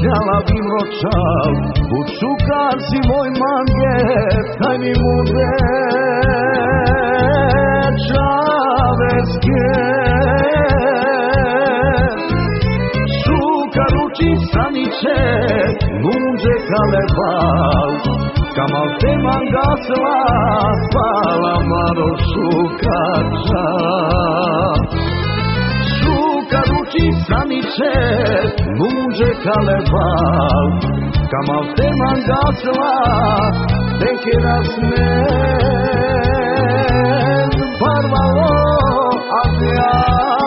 htjela bi mročal, bud šukar si moj manget, daj mi muze čaveske. Šukar uči saniče, muze kalebal, kamal te mangasla, pala maro šukača. Šukar uči saniče, muže kalebal, kamal te mangasla, teke rasmen, parvalo avijal.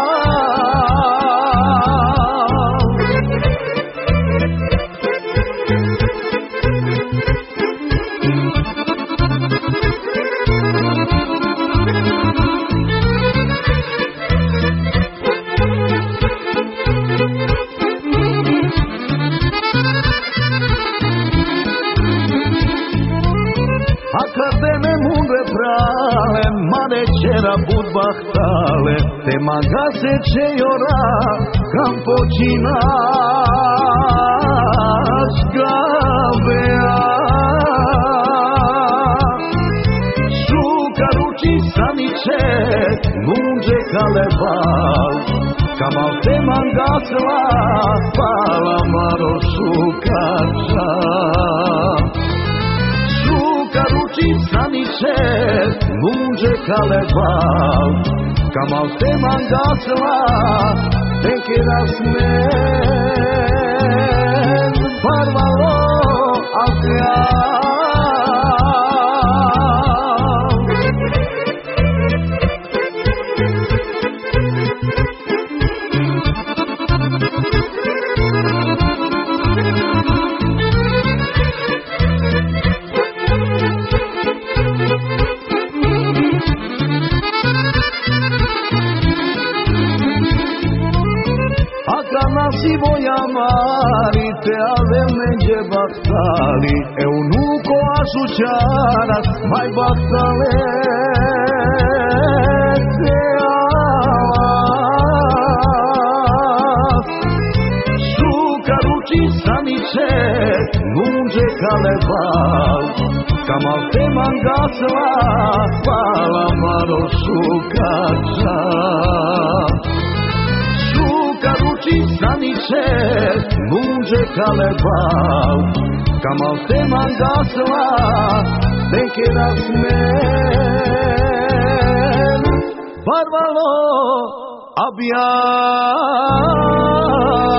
Akademe munde prale, mare c'era bud bahtale, te magase ce iora, cam pocinaš gavea. Šukar uči saniče, munže kalebal, kamal te mangasla, pala maro šukača. Šukar uči saniče, muže kalebal, kamal te mangasla, teke rasmen, parvalo avijal. Nasi voja mari, te avem neđe bahtali, eunuco ašućaras, mai bahtale te alas. Šukar uči saniče, muže kalebal, kamal te mangasla, pala maro šukača. Šukar uči saniče, muže kalebal, kamal te mangasla, teke rasmen, parvalo avijal.